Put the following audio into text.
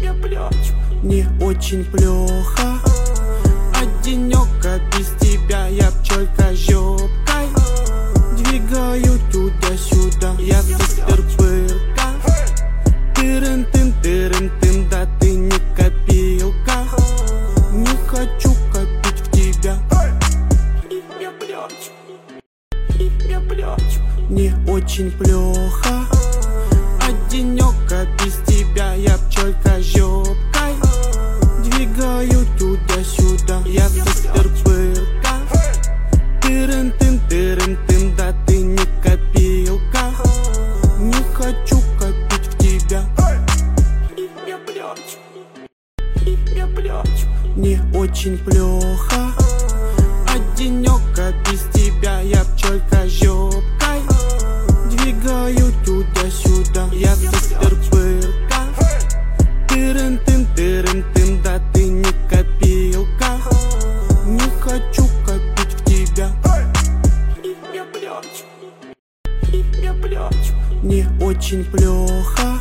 Не очень плохо, а денёка без тебя я пчелька жопкой. Двигаю туда-сюда, я супер-пырка. Тырын-тын, да ты не копилка. Не хочу копить в тебя. Не очень плохо, а денёка без тебя я пчелька жопкой. Двигаю туда-сюда, я супер-пырка. Тырын-тын, да ты не копилка. Не хочу копить в тебя. Не очень плохо, а денёка без тебя я пчелька жопкой. Двигаю туда-сюда, я супер-пырка. Тырын-тын, да ты не копилка. Не хочу копить в тебя. Не очень плохо,